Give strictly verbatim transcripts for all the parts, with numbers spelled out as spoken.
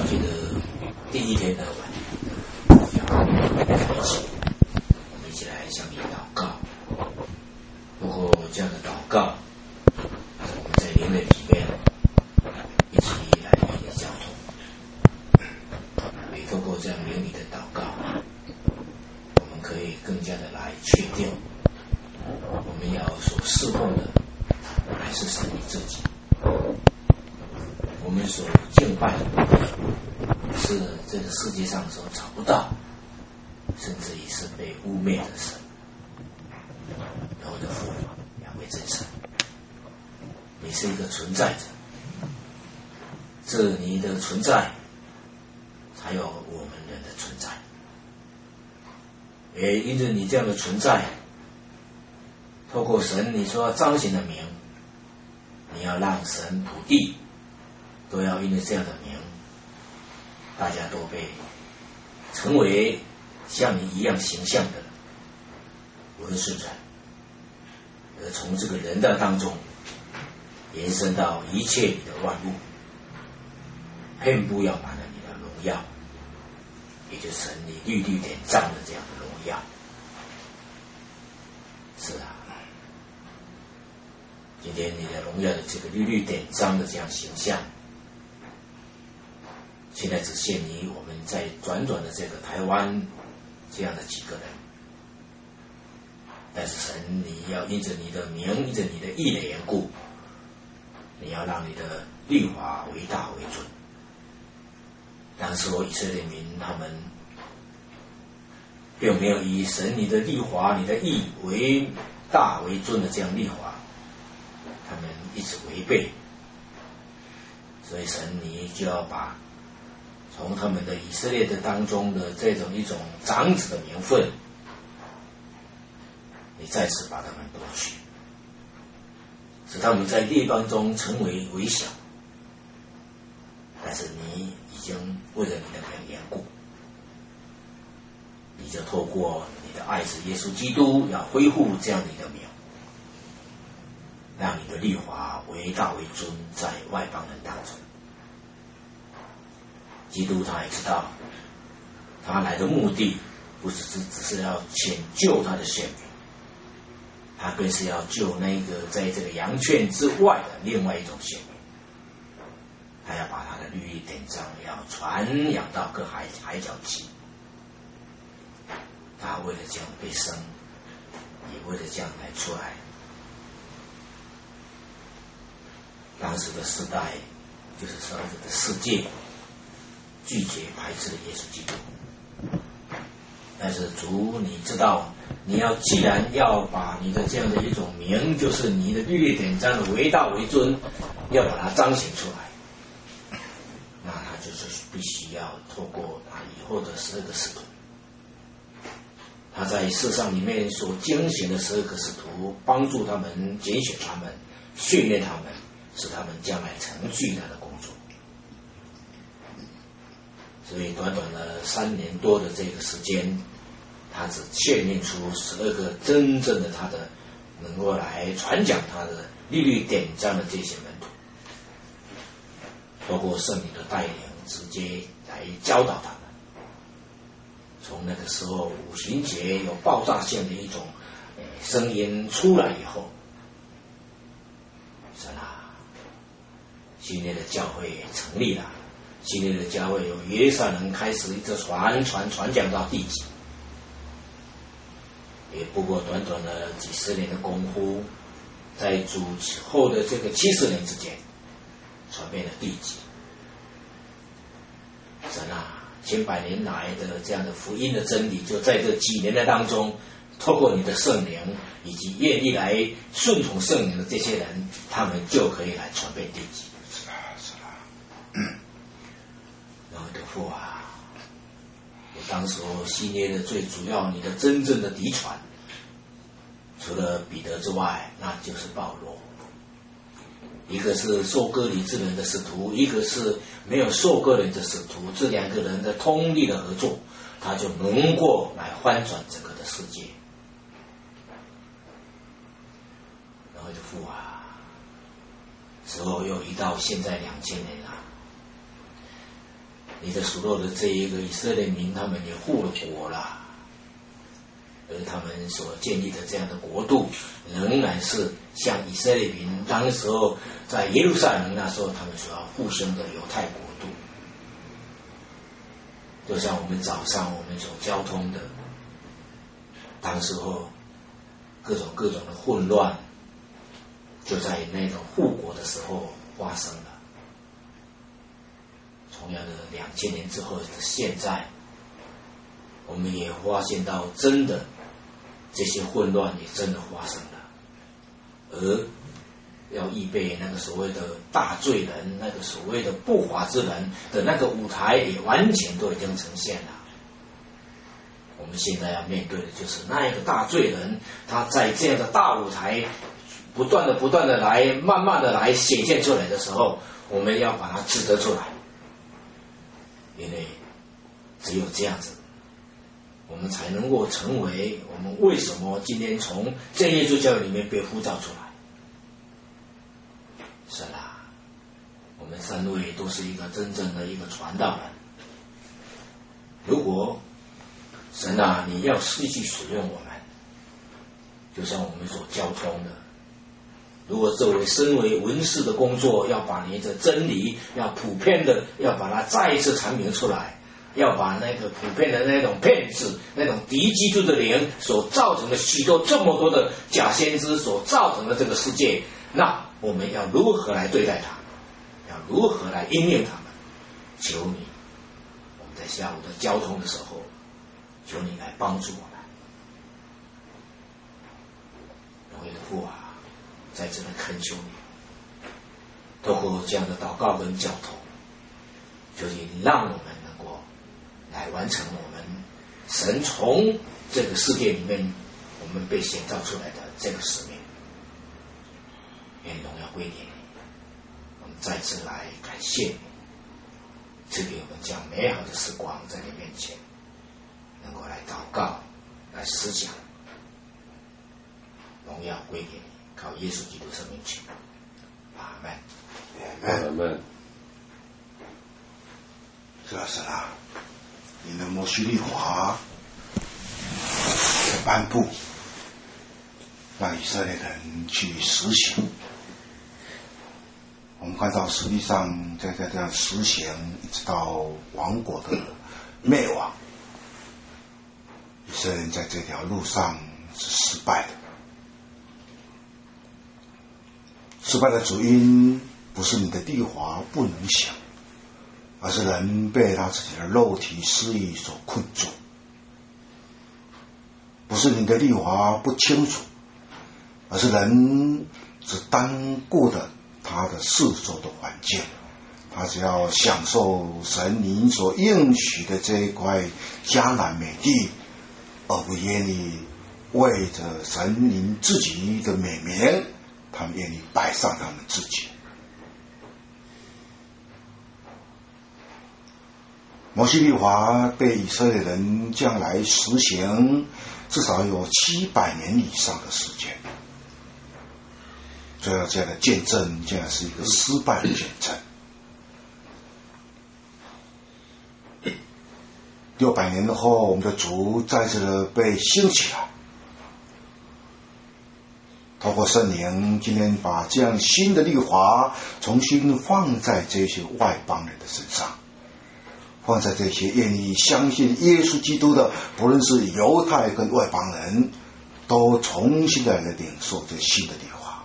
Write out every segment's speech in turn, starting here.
节的第一天的晚开始，我们一起来向你祷告。透过这样的祷告，我们在灵的里面一起来与你交通。也透过这样灵里的祷告，我们可以更加的来确定，我们要所侍奉的还是神你自己。我们所敬拜的是这个世界上所找不到，甚至于是被污蔑的神。然后的父雅威真神，你是一个存在者，是你的存在才有我们人的存在，也因着你这样的存在，透过神你所要彰显的名，你要让神土地都要因为这样的名，大家都被成为像你一样形象的文士人，而从这个人的当中延伸到一切你的万物，遍布要满了你的荣耀，也就是神你律律典章的这样的荣耀。是啊，今天你的荣耀的这个律律典章的这样形象，现在只限于我们在短短的这个台湾这样的几个人，但是神你要因着你的名，因着你的义的缘故，你要让你的律法为大为准。当时以色列民他们并没有以神你的律法、你的义为大为尊的这样律法，他们一直违背，所以神你就要把从他们的以色列的当中的这种一种长子的名分，你再次把他们夺去，使他们在列邦中成为微小。但是你已经为了你的名缘故，你就透过你的爱子耶稣基督，要恢复这样你的名，让你的律法为大为尊在外邦人当中。基督他也知道，他来的目的不是只只是要拯救他的选民，他更是要救那个在这个羊圈之外的另外一种选民。他要把他的律例典章要传扬到各海海角期。他为了这样被生，也为了这样来出来。当时的时代就是说这个世界拒绝排斥的耶稣基督，但是主你知道，你要既然要把你的这样的一种名，就是你的律例典章的为大为尊，要把它彰显出来，那他就是必须要透过他以后的十二个使徒，他在世上里面所拣选的十二个使徒，帮助他们拣选他们，训练他们，使他们将来成巨大的工作。所以短短的三年多的这个时间，他只训练出十二个真正的他的能够来传讲他的律律典章的这些门徒，透过圣灵的带领，直接来教导他们。从那个时候五旬节有爆炸性的一种声音出来以后，是啦，新约的教会成立了。新约的教会由耶路撒冷开始一直传传传讲到地极，也不过短短的几十年的功夫，在主后的这个七十年之间，传遍了地极。神啊，千百年来的这样的福音的真理，就在这几年的当中，透过你的圣灵以及愿意来顺从圣灵的这些人，他们就可以来传遍地极。是啊，是啊。嗯然后的父啊，我当时候新约的最主要，你的真正的嫡传，除了彼得之外，那就是保罗。一个是受割礼之人的使徒，一个是没有受割礼的使徒，这两个人的通力的合作，他就能够来翻转整个的世界。然后的父啊，时候又一到现在两千年了。 你的所有的这一个以色列民，他们也复了国了，而他们所建立的这样的国度，仍然是像以色列民当时候在耶路撒冷那时候他们所要复兴的犹太国度。就像我们早上我们所交通的，当时候各种各种的混乱，就在那种复国的时候发生了。同样的，两千年之后的现在，我们也发现到，真的这些混乱也真的发生了，而要预备那个所谓的大罪人，那个所谓的不法之人的那个舞台，也完全都已经呈现了。我们现在要面对的就是那一个大罪人，他在这样的大舞台，不断的、不断的来，慢慢的来显现出来的时候，我们要把它指得出来。因为只有这样子，我们才能够成为我们为什么今天从正耶稣教育里面被呼召出来。是啦，我们三位都是一个真正的一个传道人。如果神啊，你要继续使用我们，就像我们所交通的，如果作为身为文士的工作，要把你的真理要普遍的，要把它再一次阐明出来，要把那个普遍的那种骗子、那种敌基督的灵所造成的许多这么多的假先知所造成的这个世界，那我们要如何来对待他们？要如何来应用他们？求你，我们在下午的交通的时候，求你来帮助我们。荣耀的父啊，在这里恳求你，透过这样的祷告跟交通，求你让我们能够来完成我们神从这个世界里面我们被显造出来的这个使命。愿荣耀归给你，我们再次来感谢你，赐给我们这样美好的时光在你面前，能够来祷告，来思想。荣耀归给你，靠耶稣基督生命求，阿门。 阿门。 是啊是啊，你的摩西律法颁布，让以色列人去实行。我们看到实际上在在这样实行，一直到王国的灭亡，以色列人在这条路上是失败的。失败的主因不是你的律法不能行，而是人被他自己的肉体私欲所困住。不是你的律法不清楚，而是人只单顾的他的世俗的环境，他只要享受神您所应许的这一块迦南美地，而不愿意为着神您自己的美名，他们愿意摆上他们自己。摩西律法被以色列人将来实行，至少有七百年以上的时间。最后这样的见证，竟然是一个失败的见证。六百年后，我们的主再次的被兴起来。透过圣灵，今天把这样新的律法重新放在这些外邦人的身上，放在这些愿意相信耶稣基督的，不论是犹太跟外邦人，都重新的来领受这新的律法，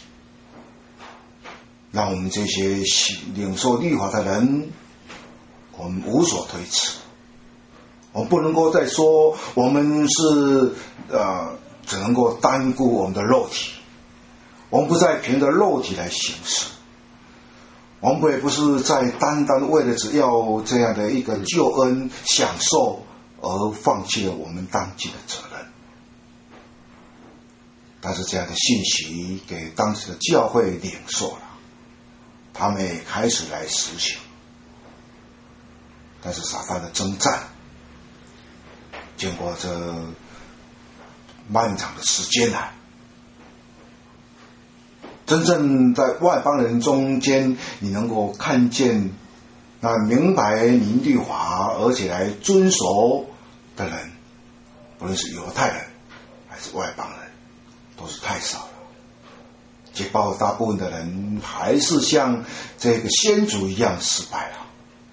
让我们这些领受律法的人，我们无所推辞。我们不能够再说我们是呃。只能够单顾我们的肉体，我们不再凭着肉体来行事，我们也不是在单单为了只要这样的一个救恩享受而放弃了我们当尽的责任。但是这样的信息给当时的教会领受了，他们也开始来实行。但是撒旦的征战，经过这漫长的时间来，真正在外邦人中间，你能够看见那明白您律法而且来遵守的人，不论是犹太人还是外邦人，都是太少了。捷报大部分的人还是像这个先祖一样失败了。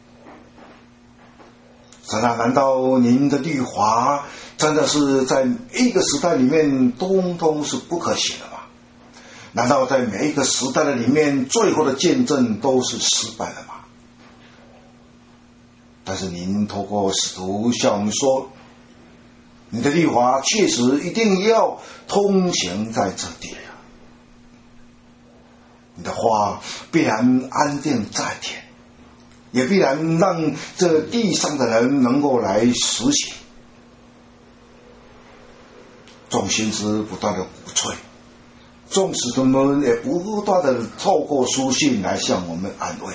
神啊，难道您的律法真的是在一个时代里面通通是不可行的吗？难道在每一个时代的里面，最后的见证都是失败的吗？但是您透过使徒向我们说，你的律法确实一定要通行在这地啊，你的话必然安定在天，也必然让这地上的人能够来实行。众先知不断的鼓吹，众使徒们也不断的透过书信来向我们安慰。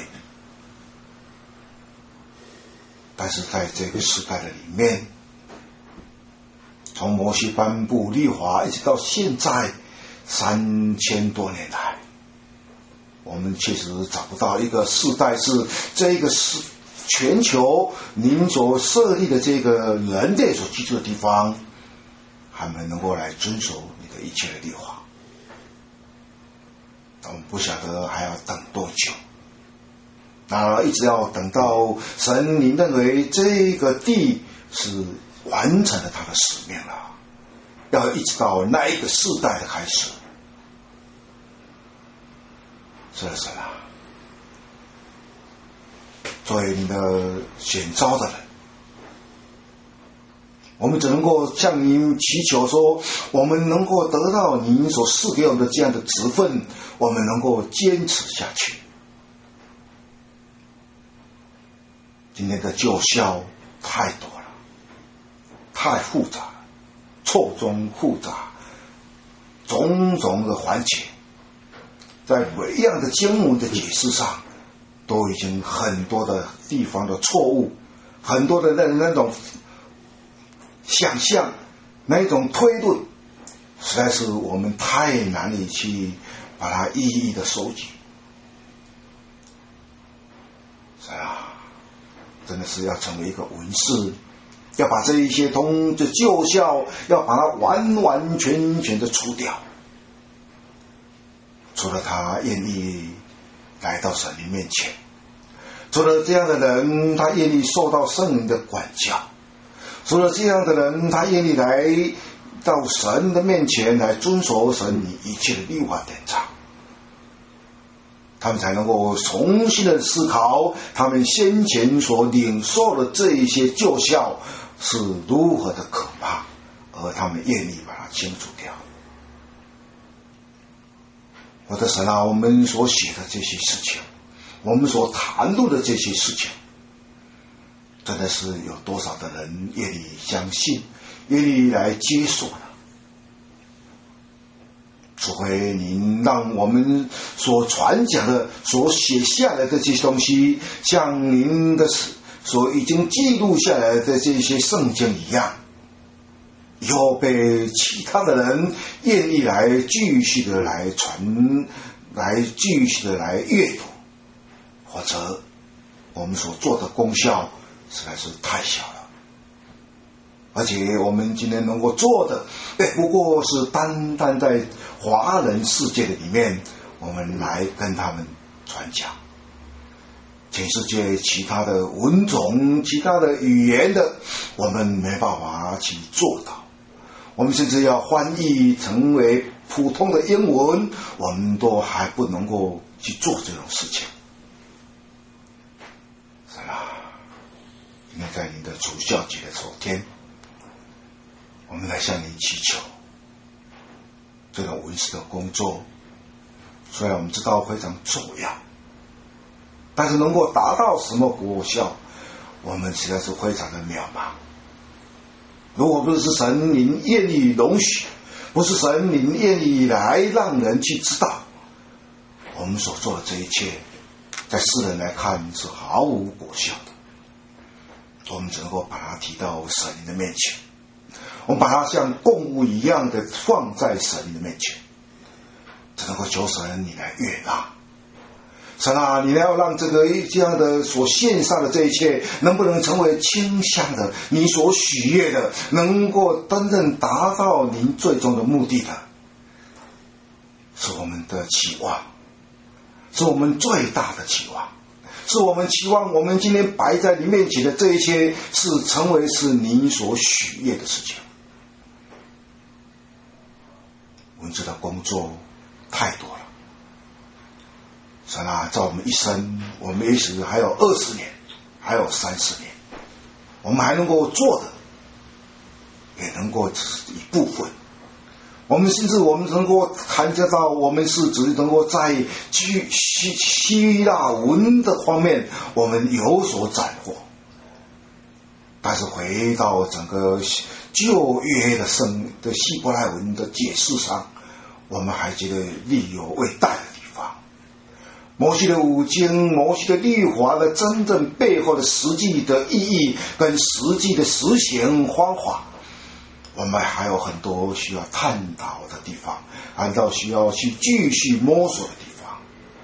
但是在这个时代的里面，从摩西颁布律法一直到现在三千多年来，我们确实找不到一个世代是这个是全球您所设立的这个人类所居住的地方，他们能够来遵守你的一切的律法。我们不晓得还要等多久，那一直要等到神你认为这个地是完成了他的使命了，要一直到那一个世代的开始。是的，神啊，作为你的选召的人，我们只能够向您祈求说，我们能够得到您所赐给我们的这样的职分，我们能够坚持下去。今天的旧校太多了，太复杂了，错综复杂，种种的环节，在每一样的经文的解释上，都已经很多的地方的错误，很多的那那种想象，那一种推论，实在是我们太难以去把它一一的收集。是啊，真的是要成为一个文士，要把这一些通的旧校，要把它完完全全的除掉。除了他愿意来到神灵面前，除了这样的人，他愿意受到圣灵的管教，除了这样的人，他愿意来到神的面前来遵守神你一切的律法典章，他们才能够重新的思考他们先前所领受的这一些旧校是如何的可怕，而他们愿意把它清除掉。我的神啊，我们所写的这些事情，我们所谈论的这些事情，真的是有多少的人愿意相信，愿意来接受呢？除非您让我们所传讲的、所写下来的这些东西，像您的所已经记录下来的这些圣经一样，以后被其他的人愿意来继续的来传，来继续的来阅读，或者我们所做的功效实在是太小了。而且我们今天能够做的，不过是单单在华人世界的里面，我们来跟他们传讲。全世界其他的文种、其他的语言的，我们没办法去做到。我们甚至要翻译成为普通的英文，我们都还不能够去做这种事情。是吧？今天在你的主教节的昨天，我们来向你祈求，这个文士的工作，虽然我们知道非常重要，但是能够达到什么果效，我们实在是非常的渺茫。如果不是神您愿意容许，不是神您愿意来让人去知道，我们所做的这一切，在世人来看是毫无果效的。我们只能够把它提到神灵的面前，我们把它像供物一样的放在神灵的面前，只能够求神你来悦纳， 神啊，你要让这个这样的所献上的这一切，能不能成为清香的，你所喜悦的，能够真正达到您最终的目的的，是我们的期望，是我们最大的期望，是我们期望我们今天摆在你面前的这一切，是成为是你所喜悦的事情。文字的工作太多了，神啊，在我们一生，我们也许还有二十年，还有三十年，我们还能够做的，也能够只是一部分。我们甚至我们能够看得到，我们是只能够在希希希腊文的方面，我们有所斩获。但是回到整个旧约的圣的希伯来文的解释上，我们还觉得力有未逮的地方。摩西的五经，摩西的律法的真正背后的实际的意义跟实际的实行方法，我们还有很多需要探讨的地方，还有需要去继续摸索的地方。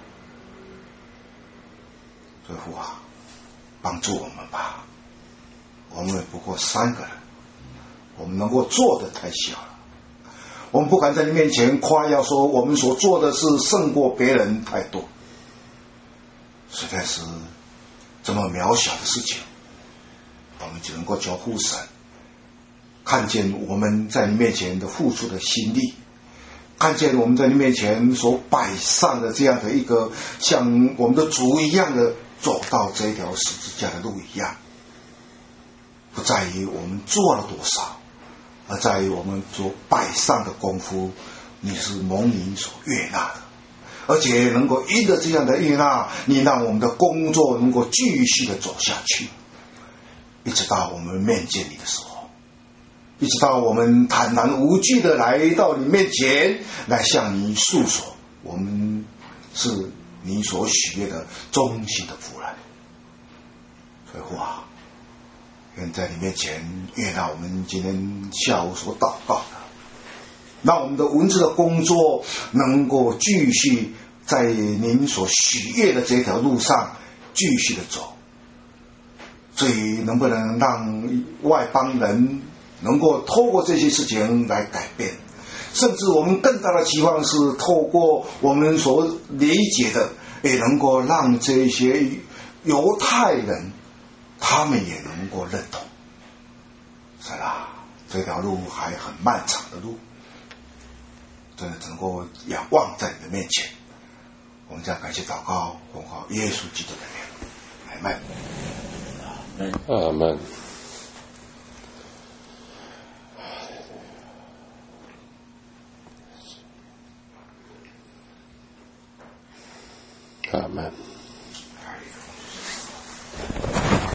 所以父啊，帮助我们吧。我们不过三个人，我们能够做的太小了。我们不敢在你面前夸耀说我们所做的是胜过别人太多，实在是这么渺小的事情，我们只能够求父神看见我们在你面前的付出的心力，看见我们在你面前所摆上的这样的一个像我们的主一样的走到这条十字架的路一样，不在于我们做了多少，而在于我们所摆上的功夫，你是蒙你所悦纳的，而且能够因着这样的悦纳，你让我们的工作能够继续的走下去，一直到我们面见你的时候，一直到我们坦然无惧的来到你面前，来向你诉说我们是你所许悦的忠心的仆人。所以父啊，愿在你面前悦纳我们今天下午所祷告的，让我们的文字的工作能够继续在您所许悦的这条路上继续的走。至于能不能让外邦人能够透过这些事情来改变，甚至我们更大的期望是透过我们所理解的，也能够让这些犹太人他们也能够认同。是啦，这条路还很漫长的路，真的能够仰望在你的面前。我们将感谢祷告，奉靠耶稣基督的名，阿们。 阿们。阿们。